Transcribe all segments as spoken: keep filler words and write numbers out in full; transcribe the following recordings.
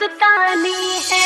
हिंदुस्तानी है।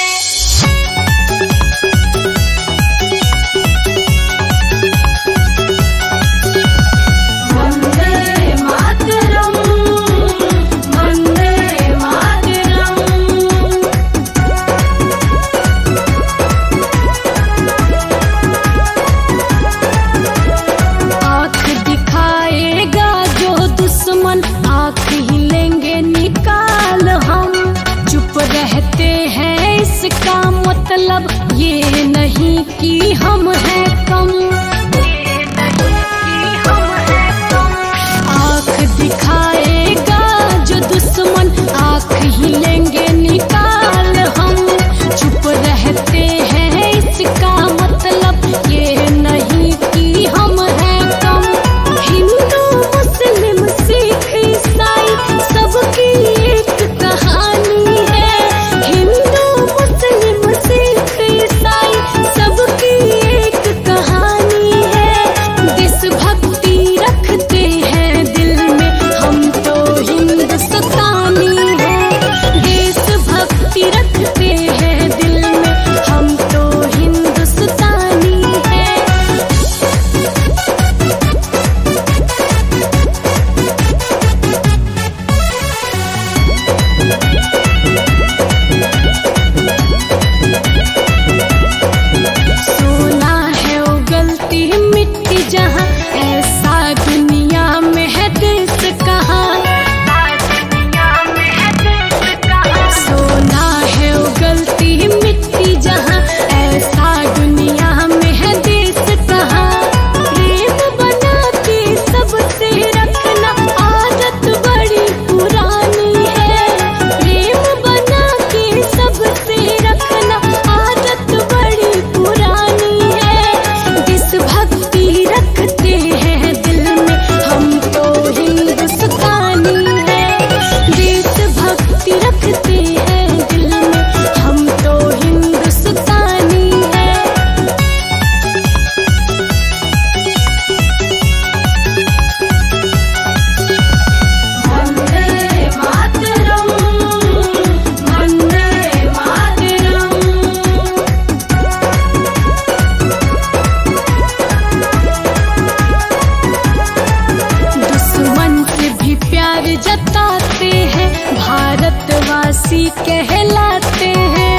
इसका मतलब ये नहीं कि हम हैं कम, ये नहीं कि हम हैं कम। आँख दिखाएगा जो दुश्मन आँख ही लेंगे निकाल हम। चुप रहते हैं इसका मतलब ये नहीं कि हम हैं कम। हिंदू मुस्लिम सिख ईसाई सबकी एक कहानी है। हिंदू मुस्लिम सिख ईसाई सबकी एक कहानी है। देशभक्ति रखते हैं दिल में हम तो हिंदुस्तानी हैं। देशभक्ति रखते हैं दिल में हम तो हिंदुस्तानी हैं। सोना है उगलती मिट्टी जहाँ, ऐसा दुनिया में है देश कहाँ। सोना है उगलती मिट्टी जहाँ, ऐसा दुनिया में है देश कहाँ। प्रेम बना के सबसे रखना आदत बड़ी पुरानी है। प्रेम बना के सबसे रखना आदत बड़ी पुरानी है। देशभक्ति रखते हैं दिल में हम तो हिंदुस्तानी हैं। देशभक्ति रखते हैं दिल में हम तो हिंदुस्तानी हैं। वंदे मातरम, वंदे मातरम। दुश्मन से भी प्यार जताते हैं, भारतवासी कहलाते हैं।